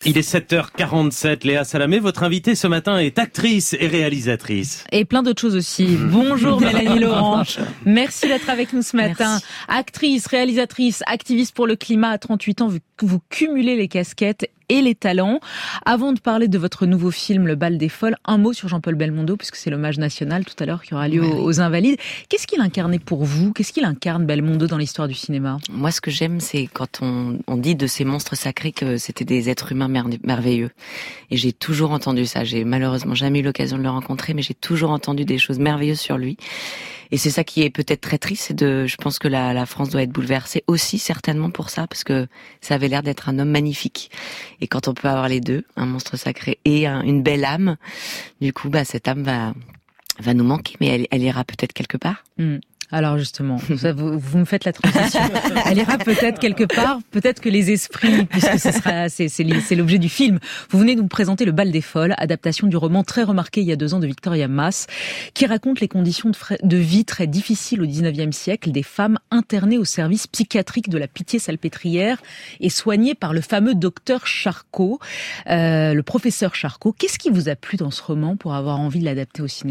Il est 7h47, Léa Salamé, votre invitée ce matin est actrice et réalisatrice. Et plein d'autres choses aussi. Bonjour Mélanie Laurent, merci d'être avec nous ce matin. Merci. Actrice, réalisatrice, activiste pour le climat à 38 ans, vous cumulez les casquettes et les talents. Avant de parler de votre nouveau film, Le Bal des Folles, un mot sur Jean-Paul Belmondo, puisque c'est l'hommage national tout à l'heure qui aura lieu aux Invalides. Qu'est-ce qu'il incarnait pour vous ? Qu'est-ce qu'il incarne Belmondo dans l'histoire du cinéma ? Moi, ce que j'aime, c'est quand on dit de ces monstres sacrés que c'était des êtres humains merveilleux. Et j'ai toujours entendu ça. J'ai malheureusement jamais eu l'occasion de le rencontrer, mais j'ai toujours entendu des choses merveilleuses sur lui. Et c'est ça qui est peut-être très triste. Je pense que la France doit être bouleversée aussi, certainement pour ça, parce que ça avait l'air d'être un homme magnifique. Et quand on peut avoir les deux, un monstre sacré et une belle âme, du coup, cette âme va nous manquer, mais elle ira peut-être quelque part. Alors justement, ça, vous me faites la transition. Elle ira peut-être quelque part, peut-être que les esprits, puisque c'est l'objet du film. Vous venez de nous présenter Le Bal des Folles, adaptation du roman très remarqué il y a 2 ans de Victoria Mass, qui raconte les conditions de vie très difficiles au XIXe siècle des femmes internées au service psychiatrique de la Pitié-Salpêtrière et soignées par le fameux docteur Charcot, le professeur Charcot. Qu'est-ce qui vous a plu dans ce roman pour avoir envie de l'adapter au cinéma ?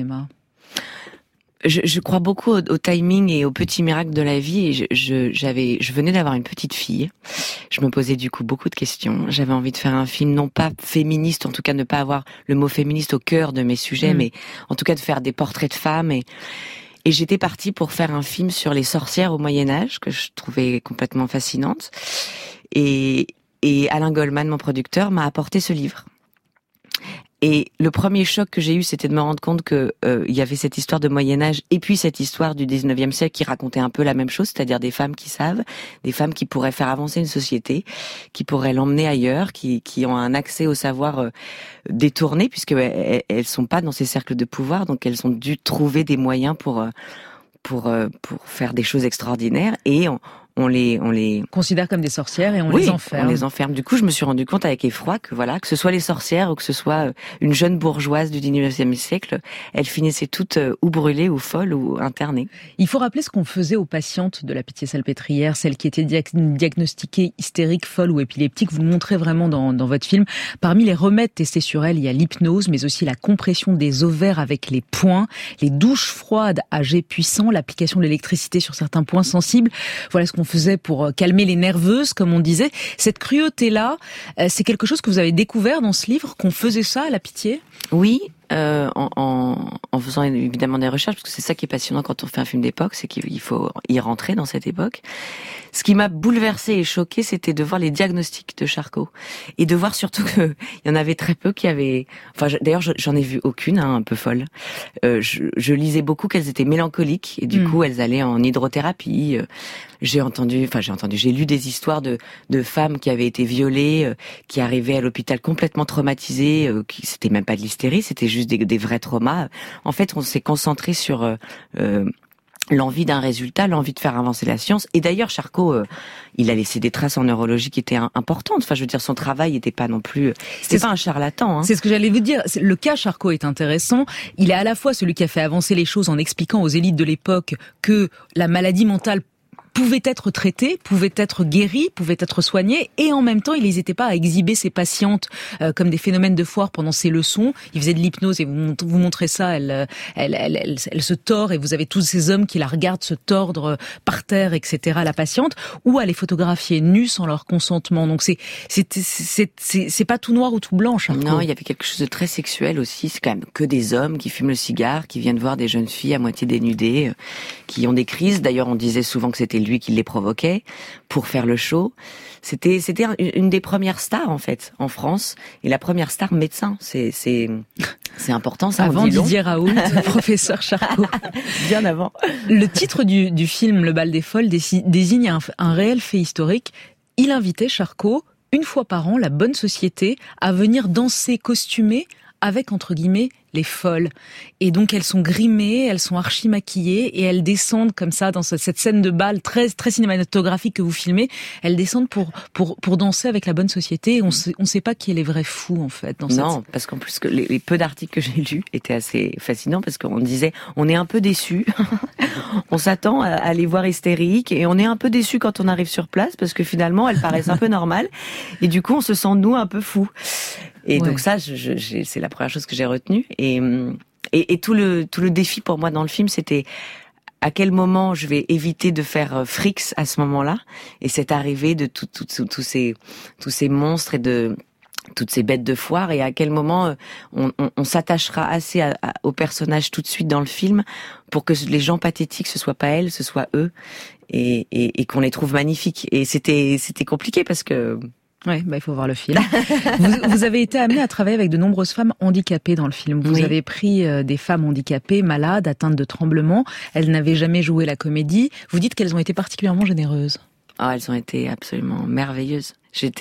Je crois beaucoup au timing et aux petits miracles de la vie, et je venais d'avoir une petite fille. Je me posais du coup beaucoup de questions. J'avais envie de faire un film non pas féministe, en tout cas ne pas avoir le mot féministe au cœur de mes sujets, mais en tout cas de faire des portraits de femmes, et j'étais partie pour faire un film sur les sorcières au Moyen-Âge que je trouvais complètement fascinante. Et Alain Goldman, mon producteur, m'a apporté ce livre. Et le premier choc que j'ai eu, c'était de me rendre compte que il y avait cette histoire de Moyen-Âge et puis cette histoire du 19e siècle qui racontait un peu la même chose, c'est-à-dire des femmes qui savent, des femmes qui pourraient faire avancer une société, qui pourraient l'emmener ailleurs, qui ont un accès au savoir détourné, puisque elles sont pas dans ces cercles de pouvoir, donc elles ont dû trouver des moyens pour faire des choses extraordinaires, et on les considère comme des sorcières et on les enferme. On les enferme. Du coup, je me suis rendu compte avec effroi que que ce soit les sorcières ou que ce soit une jeune bourgeoise du 19e siècle, elles finissaient toutes ou brûlées ou folles ou internées. Il faut rappeler ce qu'on faisait aux patientes de la Pitié-Salpêtrière, celles qui étaient diagnostiquées hystériques, folles ou épileptiques. Vous le montrez vraiment dans votre film. Parmi les remèdes testés sur elles, il y a l'hypnose, mais aussi la compression des ovaires avec les poings, les douches froides à jet puissant, l'application de l'électricité sur certains points sensibles. Voilà ce qu'on faisait pour calmer les nerveuses, comme on disait. Cette cruauté-là, c'est quelque chose que vous avez découvert dans ce livre, qu'on faisait ça à la Pitié ? Oui, en faisant évidemment des recherches, parce que c'est ça qui est passionnant quand on fait un film d'époque, c'est qu'il faut y rentrer dans cette époque. Ce qui m'a bouleversée et choquée, c'était de voir les diagnostics de Charcot et de voir surtout que il y en avait très peu qui avaient. D'ailleurs, j'en ai vu aucune, un peu folle. Je lisais beaucoup qu'elles étaient mélancoliques et du coup elles allaient en hydrothérapie. J'ai lu des histoires de femmes qui avaient été violées, qui arrivaient à l'hôpital complètement traumatisées, qui c'était même pas de l'hystérie, c'était juste des vrais traumas. En fait, on s'est concentré sur l'envie d'un résultat, l'envie de faire avancer la science. Et d'ailleurs, Charcot, il a laissé des traces en neurologie qui étaient importantes. Enfin, je veux dire, son travail n'était pas non plus... C'était pas un charlatan. Hein. C'est ce que j'allais vous dire. Le cas Charcot est intéressant. Il est à la fois celui qui a fait avancer les choses en expliquant aux élites de l'époque que la maladie mentale pouvait être traité, pouvait être guéri, pouvait être soigné, et en même temps, il n'hésitait pas à exhiber ses patientes comme des phénomènes de foire pendant ses leçons. Il faisait de l'hypnose et vous montrez ça, elle se tord et vous avez tous ces hommes qui la regardent se tordre par terre, etc. la patiente, ou à les photographier nus sans leur consentement. Donc c'est pas tout noir ou tout blanc, Charcot. Non, il y avait quelque chose de très sexuel aussi. C'est quand même que des hommes qui fument le cigare, qui viennent voir des jeunes filles à moitié dénudées, qui ont des crises. D'ailleurs, on disait souvent que c'était lui qui les provoquait pour faire le show. C'était une des premières stars en fait en France, et la première star médecin. C'est important ça. Avant Didier Raoult, professeur Charcot. Bien avant. Le titre du film Le Bal des Folles désigne un réel fait historique. Il invitait Charcot, une fois par an, la bonne société, à venir danser costumé avec, entre guillemets, les folles. Et donc, elles sont grimées, elles sont archi maquillées, et elles descendent comme ça, dans cette scène de bal très, très cinématographique que vous filmez, elles descendent pour danser avec la bonne société, et on sait pas qui est les vrais fous, en fait. Non, parce qu'en plus, les peu d'articles que j'ai lus étaient assez fascinants, parce qu'on disait, on est un peu déçus, on s'attend à les voir hystériques, et on est un peu déçus quand on arrive sur place, parce que finalement, elles paraissent un peu normales, et du coup, on se sent, nous, un peu fous. Et donc ça, c'est la première chose que j'ai retenue. Et tout le défi pour moi dans le film, c'était à quel moment je vais éviter de faire frics à ce moment-là. Et c'est arrivé de tous ces monstres et de toutes ces bêtes de foire, et à quel moment on s'attachera assez aux personnages tout de suite dans le film pour que les gens pathétiques, ce soit pas elles, ce soit eux, et qu'on les trouve magnifiques. Et c'était compliqué parce que... Ouais, il faut voir le film. vous avez été amené à travailler avec de nombreuses femmes handicapées dans le film. Vous avez pris des femmes handicapées, malades, atteintes de tremblements. Elles n'avaient jamais joué la comédie. Vous dites qu'elles ont été particulièrement généreuses. Ah, elles ont été absolument merveilleuses.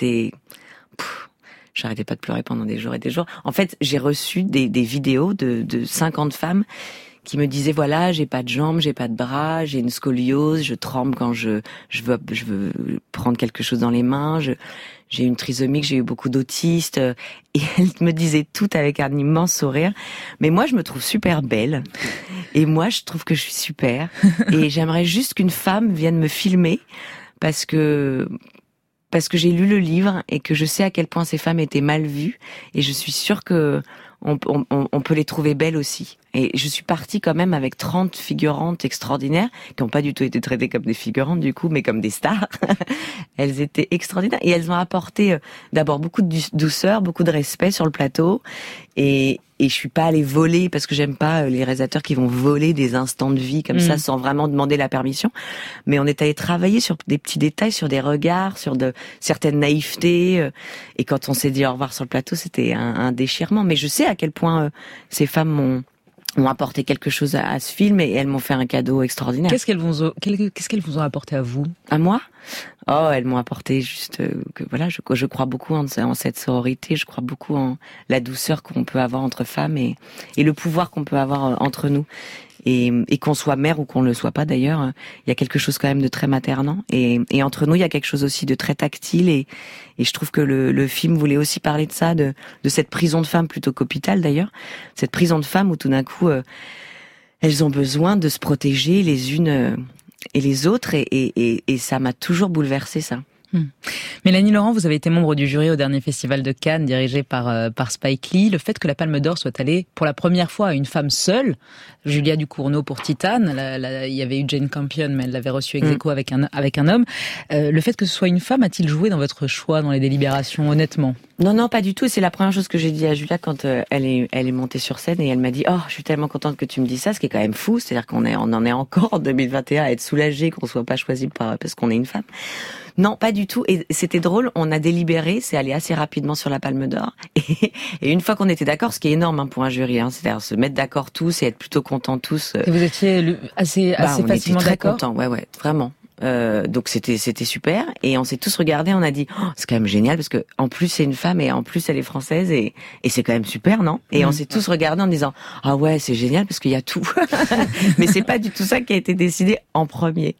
J'arrêtais pas de pleurer pendant des jours et des jours. En fait, j'ai reçu des vidéos de 50 femmes qui me disaient, voilà, j'ai pas de jambes, j'ai pas de bras, j'ai une scoliose, je tremble quand je veux prendre quelque chose dans les mains, j'ai une trisomie, j'ai eu beaucoup d'autistes, et elles me disaient toutes avec un immense sourire. Mais moi, je me trouve super belle, et moi, je trouve que je suis super, et j'aimerais juste qu'une femme vienne me filmer, parce que j'ai lu le livre, et que je sais à quel point ces femmes étaient mal vues, et je suis sûre que on peut les trouver belles aussi. Et je suis partie quand même avec 30 figurantes extraordinaires, qui n'ont pas du tout été traitées comme des figurantes du coup, mais comme des stars. Elles étaient extraordinaires, et elles ont apporté d'abord beaucoup de douceur, beaucoup de respect sur le plateau, et je suis pas allée voler, parce que j'aime pas les réalisateurs qui vont voler des instants de vie comme ça sans vraiment demander la permission. Mais on est allé travailler sur des petits détails, sur des regards, sur certaines naïvetés, et quand on s'est dit au revoir sur le plateau, c'était un déchirement. Mais je sais à quel point ces femmes ont apporté quelque chose à ce film, et elles m'ont fait un cadeau extraordinaire. Qu'est-ce qu'elles vous ont apporté à vous? À moi? Oh, elles m'ont apporté juste que voilà, je crois beaucoup en cette sororité, je crois beaucoup en la douceur qu'on peut avoir entre femmes, et le pouvoir qu'on peut avoir entre nous. Et qu'on soit mère ou qu'on ne le soit pas d'ailleurs, il y a quelque chose quand même de très maternant, et entre nous il y a quelque chose aussi de très tactile, et je trouve que le film voulait aussi parler de ça, de cette prison de femmes plutôt qu'hôpital d'ailleurs, cette prison de femmes où tout d'un coup elles ont besoin de se protéger les unes et les autres, et ça m'a toujours bouleversée, ça. Mélanie Laurent, vous avez été membre du jury au dernier festival de Cannes, dirigé par Spike Lee. Le fait que la Palme d'Or soit allée pour la première fois à une femme seule, Julia Ducournau pour Titane, il y avait eu Jane Campion, mais elle l'avait reçue ex aequo avec un homme. Le fait que ce soit une femme a-t-il joué dans votre choix, dans les délibérations, honnêtement? Non, pas du tout. C'est la première chose que j'ai dit à Julia quand elle est montée sur scène, et elle m'a dit, oh, je suis tellement contente que tu me dis ça, ce qui est quand même fou. C'est-à-dire qu'on en est encore en 2021 à être soulagé qu'on soit pas choisi parce qu'on est une femme. Non, pas du tout. Et c'était drôle, on a délibéré, c'est allé assez rapidement sur la Palme d'Or. Et une fois qu'on était d'accord, ce qui est énorme pour un jury, c'est-à-dire se mettre d'accord tous et être plutôt contents tous. Et vous étiez assez facilement d'accord? On était très contents, ouais, vraiment. Donc c'était super, et on s'est tous regardés, on a dit c'est quand même génial, parce que en plus c'est une femme, et en plus elle est française, et c'est quand même super, non? Et on s'est tous regardés en disant ah ouais, c'est génial parce qu'il y a tout. Mais c'est pas du tout ça qui a été décidé en premier.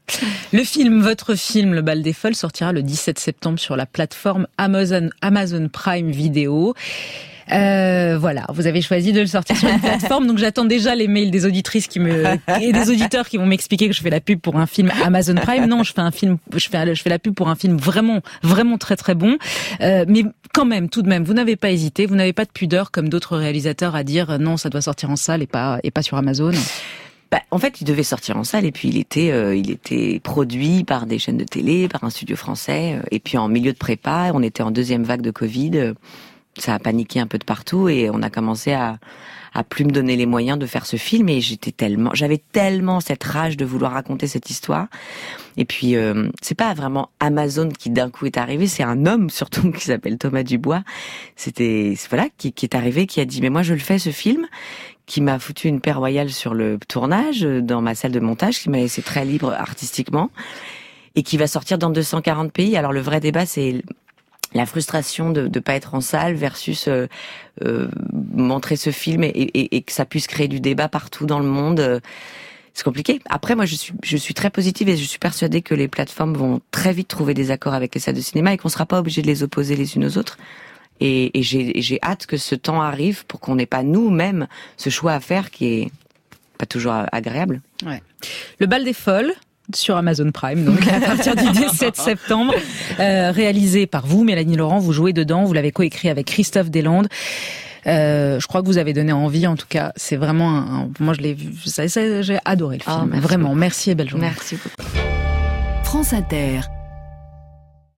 Votre film Le Bal des Folles sortira le 17 septembre sur la plateforme Amazon Prime Video. Voilà, vous avez choisi de le sortir sur une plateforme, donc j'attends déjà les mails des auditrices et des auditeurs qui vont m'expliquer que je fais la pub pour un film Amazon Prime. Non, je fais la pub pour un film vraiment, vraiment très très bon. Mais quand même, tout de même, vous n'avez pas hésité, vous n'avez pas de pudeur comme d'autres réalisateurs à dire non, ça doit sortir en salle et pas sur Amazon. En fait, il devait sortir en salle, et puis il était produit par des chaînes de télé, par un studio français, et puis en milieu de prépa, on était en deuxième vague de Covid. Ça a paniqué un peu de partout, et on a commencé à plus me donner les moyens de faire ce film, et j'avais tellement cette rage de vouloir raconter cette histoire. Et puis c'est pas vraiment Amazon qui d'un coup est arrivé, c'est un homme surtout qui s'appelle Thomas Dubois. Qui est arrivé, qui a dit mais moi je le fais ce film, qui m'a foutu une paire royale sur le tournage dans ma salle de montage, qui m'a laissé très libre artistiquement, et qui va sortir dans 240 pays. Alors le vrai débat, c'est la frustration de pas être en salle versus montrer ce film et que ça puisse créer du débat partout dans le monde. C'est compliqué. Après, moi, je suis très positive et je suis persuadée que les plateformes vont très vite trouver des accords avec les salles de cinéma et qu'on sera pas obligé de les opposer les unes aux autres. Et j'ai hâte que ce temps arrive pour qu'on n'ait pas nous-mêmes ce choix à faire qui est pas toujours agréable. Ouais. Le Bal des Folles sur Amazon Prime, donc à partir du 17 septembre, réalisé par vous, Mélanie Laurent, vous jouez dedans, vous l'avez coécrit avec Christophe Deslandes. Je crois que vous avez donné envie, en tout cas, c'est vraiment moi je l'ai vu, j'ai adoré le film, merci vraiment, beaucoup. merci et belle journée. Merci beaucoup. France Inter.